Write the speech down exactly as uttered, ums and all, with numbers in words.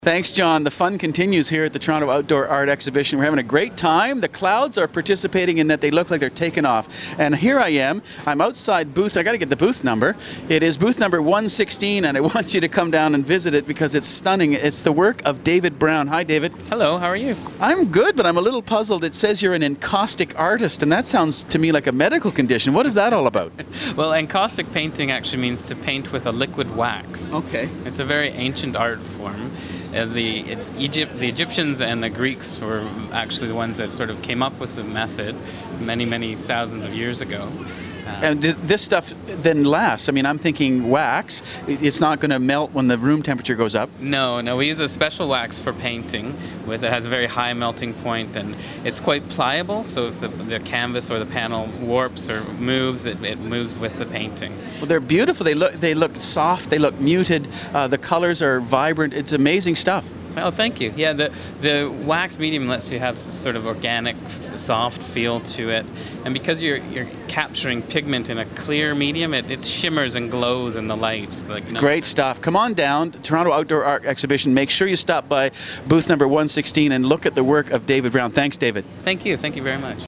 Thanks, John. The fun continues here at the Toronto Outdoor Art Exhibition. We're having a great time. The clouds are participating in that they look like they're taking off. And here I am. I'm outside booth. I got to get the booth number. It is booth number one sixteen, and I want you to come down and visit it because it's stunning. It's the work of David Brown. Hi, David. Hello, how are you? I'm good, but I'm a little puzzled. It says you're an encaustic artist, and that sounds to me like a medical condition. What is that all about? Well, encaustic painting actually means to paint with a liquid wax. Okay. It's a very ancient art form. Uh, the Egypt, the Egyptians and the Greeks were actually the ones that sort of came up with the method many, many thousands of years ago. Uh, And th this stuff then lasts. I mean, I'm thinking wax. It's not going to melt when the room temperature goes up. No, no, we use a special wax for painting. With it has a very high melting point, and it's quite pliable. So if the, the canvas or the panel warps or moves, it, it moves with the painting. Well, they're beautiful. They look they look soft. They look muted. Uh, the colors are vibrant. It's amazing stuff. Oh, thank you. Yeah, the the wax medium lets you have s- sort of organic, f- soft feel to it, and because you're you're capturing pigment in a clear medium, it, it shimmers and glows in the light. Like no- Great stuff. Come on down, Toronto Outdoor Art Exhibition. Make sure you stop by booth number one sixteen and look at the work of David Brown. Thanks, David. Thank you. Thank you very much.